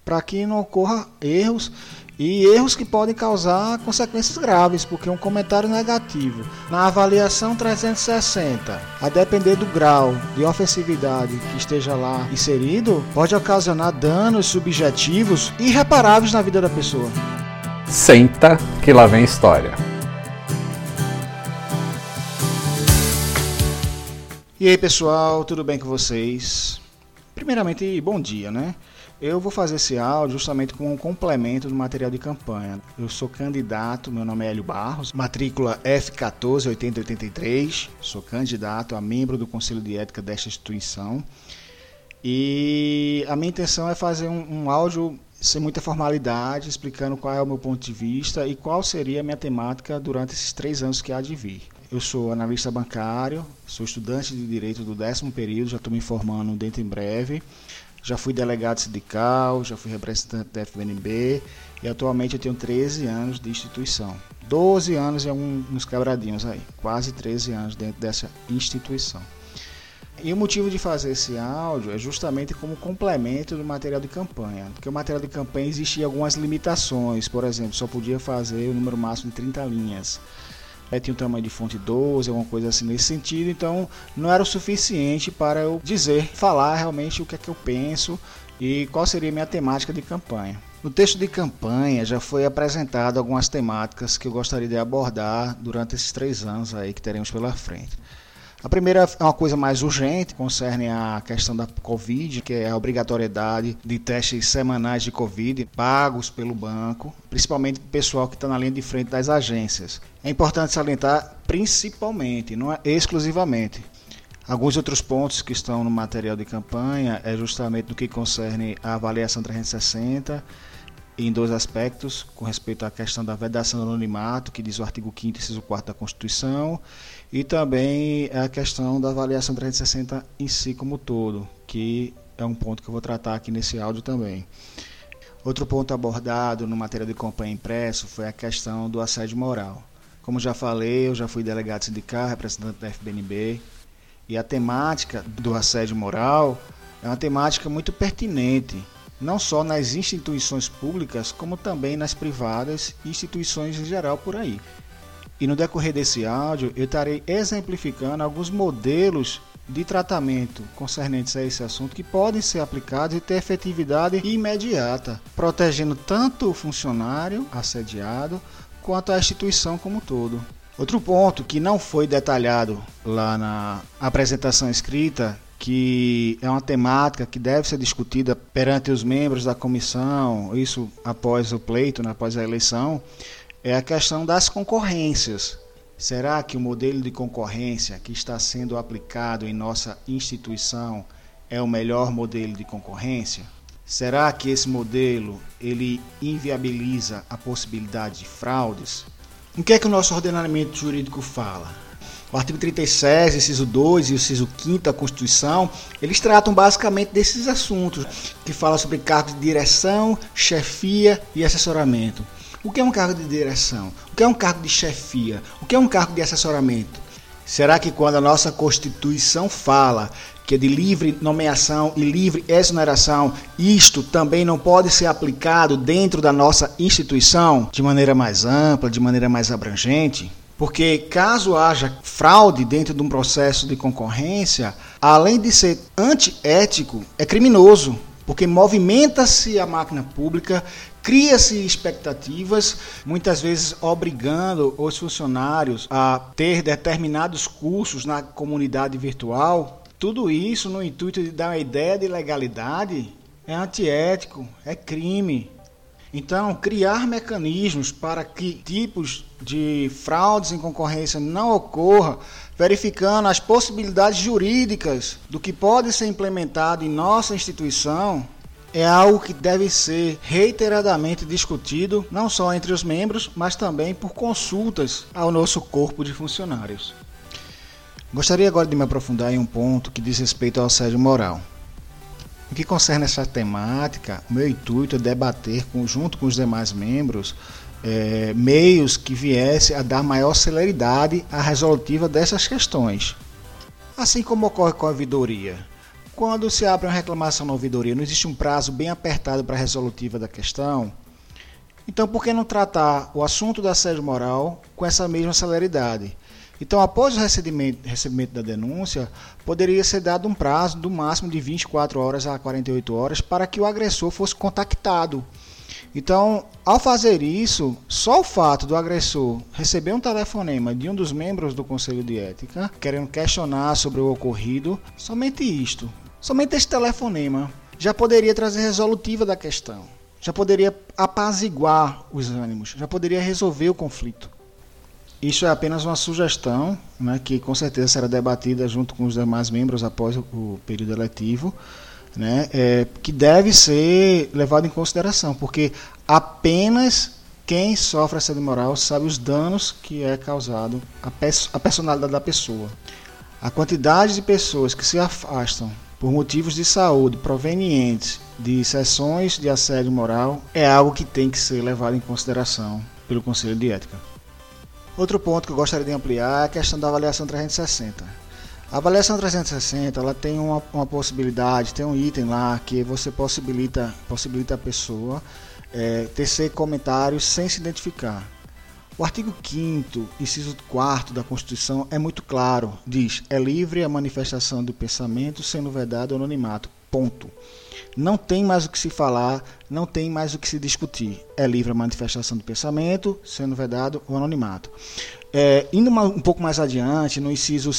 para que não ocorra erros e erros que podem causar consequências graves, porque um comentário negativo na avaliação 360, a depender do grau de ofensividade que esteja lá inserido, pode ocasionar danos subjetivos irreparáveis na vida da pessoa. Senta que lá vem história. E aí pessoal, tudo bem com vocês? Primeiramente, bom dia, né? Eu vou fazer esse áudio justamente como um complemento do material de campanha. Eu sou candidato, meu nome é Hélio Barros, matrícula F148083, sou candidato a membro do Conselho de Ética desta instituição. E a minha intenção é fazer um áudio sem muita formalidade, explicando qual é o meu ponto de vista e qual seria a minha temática durante esses 3 anos que há de vir. Eu sou analista bancário, sou estudante de Direito do 10º período, já estou me formando dentro em breve. Já fui delegado sindical, já fui representante da FBNB e atualmente eu tenho 13 anos de instituição. 12 anos e uns quebradinhos aí, quase 13 anos dentro dessa instituição. E o motivo de fazer esse áudio é justamente como complemento do material de campanha, porque o material de campanha existia algumas limitações, por exemplo, só podia fazer o número máximo de 30 linhas. Tinha um tamanho de fonte 12, alguma coisa assim nesse sentido, então não era o suficiente para eu falar realmente o que é que eu penso e qual seria a minha temática de campanha. No texto de campanha já foi apresentado algumas temáticas que eu gostaria de abordar durante esses 3 anos aí que teremos pela frente. A primeira é uma coisa mais urgente, concerne a questão da Covid, que é a obrigatoriedade de testes semanais de Covid pagos pelo banco, principalmente para o pessoal que está na linha de frente das agências. É importante salientar principalmente, não é exclusivamente. Alguns outros pontos que estão no material de campanha é justamente no que concerne a avaliação 360, em 2 aspectos, com respeito à questão da vedação do anonimato, que diz o artigo 5º, inciso 4º da Constituição, e também a questão da avaliação 360 em si como todo, que é um ponto que eu vou tratar aqui nesse áudio também. Outro ponto abordado no material de campanha impresso foi a questão do assédio moral. Como já falei, eu já fui delegado sindical, representante da FBNB, e a temática do assédio moral é uma temática muito pertinente, não só nas instituições públicas, como também nas privadas e instituições em geral por aí. E no decorrer desse áudio, eu estarei exemplificando alguns modelos de tratamento concernentes a esse assunto que podem ser aplicados e ter efetividade imediata, protegendo tanto o funcionário assediado quanto a instituição como um todo. Outro ponto que não foi detalhado lá na apresentação escrita, que é uma temática que deve ser discutida perante os membros da comissão, isso após o pleito, após a eleição, é a questão das concorrências. Será que o modelo de concorrência que está sendo aplicado em nossa instituição é o melhor modelo de concorrência? Será que esse modelo ele inviabiliza a possibilidade de fraudes? O que é que o nosso ordenamento jurídico fala? O artigo 37, inciso 2 e o inciso 5º da Constituição, eles tratam basicamente desses assuntos, que falam sobre cargos de direção, chefia e assessoramento. O que é um cargo de direção? O que é um cargo de chefia? O que é um cargo de assessoramento? Será que quando a nossa Constituição fala que é de livre nomeação e livre exoneração, isto também não pode ser aplicado dentro da nossa instituição de maneira mais ampla, de maneira mais abrangente? Porque caso haja fraude dentro de um processo de concorrência, além de ser antiético, é criminoso, porque movimenta-se a máquina pública, cria-se expectativas, muitas vezes obrigando os funcionários a ter determinados cursos na comunidade virtual. Tudo isso no intuito de dar uma ideia de legalidade é antiético, é crime. Então, criar mecanismos para que tipos de fraudes em concorrência não ocorram, verificando as possibilidades jurídicas do que pode ser implementado em nossa instituição, é algo que deve ser reiteradamente discutido, não só entre os membros, mas também por consultas ao nosso corpo de funcionários. Gostaria agora de me aprofundar em um ponto que diz respeito ao assédio moral. No que concerne essa temática, o meu intuito é debater, junto com os demais membros, meios que viessem a dar maior celeridade à resolutiva dessas questões. Assim como ocorre com a ouvidoria. quando se abre uma reclamação na ouvidoria, não existe um prazo bem apertado para a resolutiva da questão? Então, por que não tratar o assunto do assédio moral com essa mesma celeridade? Então, após o recebimento da denúncia, poderia ser dado um prazo do máximo de 24 horas a 48 horas para que o agressor fosse contactado. Então, ao fazer isso, só o fato do agressor receber um telefonema de um dos membros do Conselho de Ética, querendo questionar sobre o ocorrido, somente esse telefonema já poderia trazer resolutiva da questão, já poderia apaziguar os ânimos, já poderia resolver o conflito. Isso é apenas uma sugestão, né, que com certeza será debatida junto com os demais membros após o período eletivo, né, que deve ser levado em consideração, porque apenas quem sofre assédio moral sabe os danos que é causado à personalidade da pessoa. A quantidade de pessoas que se afastam por motivos de saúde provenientes de sessões de assédio moral é algo que tem que ser levado em consideração pelo Conselho de Ética. Outro ponto que eu gostaria de ampliar é a questão da avaliação 360. A avaliação 360 ela tem uma possibilidade, tem um item lá que você possibilita a pessoa tecer comentários sem se identificar. O artigo 5º, inciso 4º da Constituição é muito claro, diz: é livre a manifestação do pensamento, sendo vedado o anonimato, ponto. Não tem mais o que se falar, não tem mais o que se discutir. É livre a manifestação do pensamento, sendo vedado o anonimato. Indo um pouco mais adiante, no inciso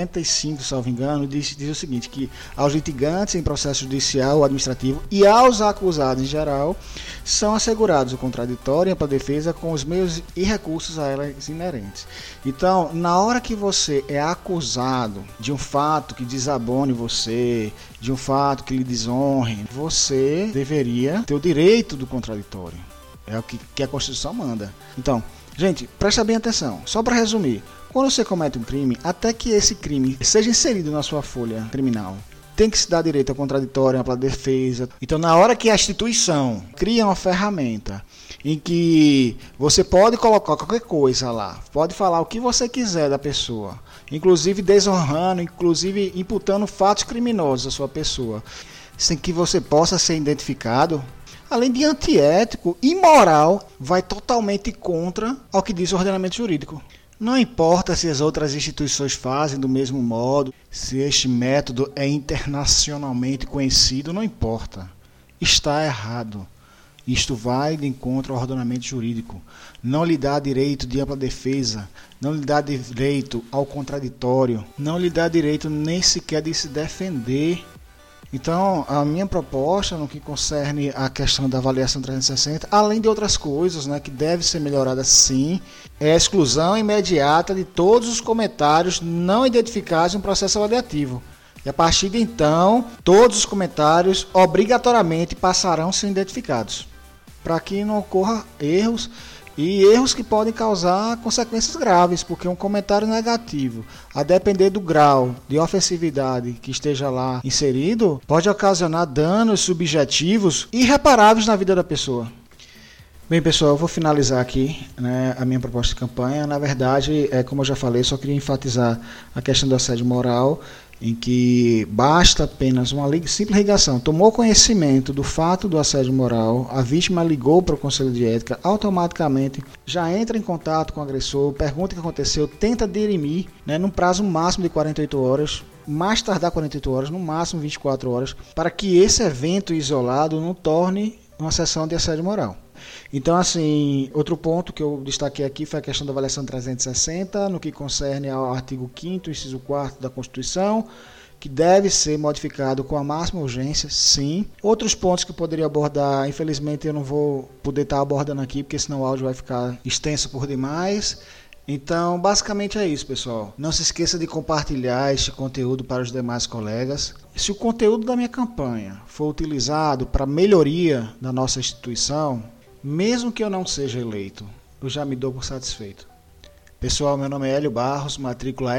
55, salvo engano, diz o seguinte, que aos litigantes em processo judicial ou administrativo e aos acusados em geral, são assegurados o contraditório e a defesa com os meios e recursos a elas inerentes. Então, na hora que você é acusado de um fato que desabone você, de um fato que lhe desonre, você deveria ter o direito do contraditório. É o que a Constituição manda. Então, gente, presta bem atenção. Só para resumir, quando você comete um crime, até que esse crime seja inserido na sua folha criminal, tem que se dar direito ao contraditório, à defesa. Então, na hora que a instituição cria uma ferramenta em que você pode colocar qualquer coisa lá, pode falar o que você quiser da pessoa, inclusive desonrando, inclusive imputando fatos criminosos à sua pessoa, sem que você possa ser identificado, além de antiético, imoral, vai totalmente contra ao que diz o ordenamento jurídico. Não importa se as outras instituições fazem do mesmo modo, se este método é internacionalmente conhecido, não importa. Está errado. Isto vai de encontro ao ordenamento jurídico. Não lhe dá direito de ampla defesa, não lhe dá direito ao contraditório, não lhe dá direito nem sequer de se defender. Então, a minha proposta no que concerne a questão da avaliação 360, além de outras coisas, né, que deve ser melhorada sim, é a exclusão imediata de todos os comentários não identificados em um processo avaliativo. E a partir de então, todos os comentários obrigatoriamente passarão a ser identificados, para que não ocorra erros, e erros que podem causar consequências graves, porque um comentário negativo, a depender do grau de ofensividade que esteja lá inserido, pode ocasionar danos subjetivos irreparáveis na vida da pessoa. Bem, pessoal, eu vou finalizar aqui, né, a minha proposta de campanha. Na verdade, como eu já falei, só queria enfatizar a questão do assédio moral, em que basta apenas uma simples ligação. Tomou conhecimento do fato do assédio moral, a vítima ligou para o Conselho de Ética, automaticamente já entra em contato com o agressor, pergunta o que aconteceu, tenta dirimir, né, num prazo máximo de 48 horas, mais tardar 48 horas, no máximo 24 horas, para que esse evento isolado não torne uma sessão de assédio moral. Então, assim, outro ponto que eu destaquei aqui foi a questão da avaliação 360, no que concerne ao artigo 5º, inciso 4º da Constituição, que deve ser modificado com a máxima urgência, sim. Outros pontos que eu poderia abordar, infelizmente eu não vou poder estar abordando aqui, porque senão o áudio vai ficar extenso por demais. Então, basicamente é isso, pessoal. Não se esqueça de compartilhar este conteúdo para os demais colegas. Se o conteúdo da minha campanha for utilizado para melhoria da nossa instituição, mesmo que eu não seja eleito, eu já me dou por satisfeito. Pessoal, meu nome é Hélio Barros, matrícula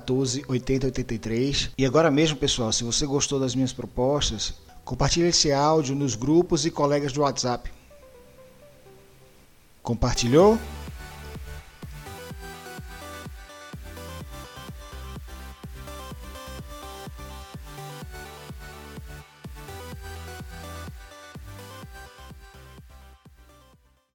F148083. E agora mesmo, pessoal, se você gostou das minhas propostas, compartilhe esse áudio nos grupos e colegas do WhatsApp. Compartilhou?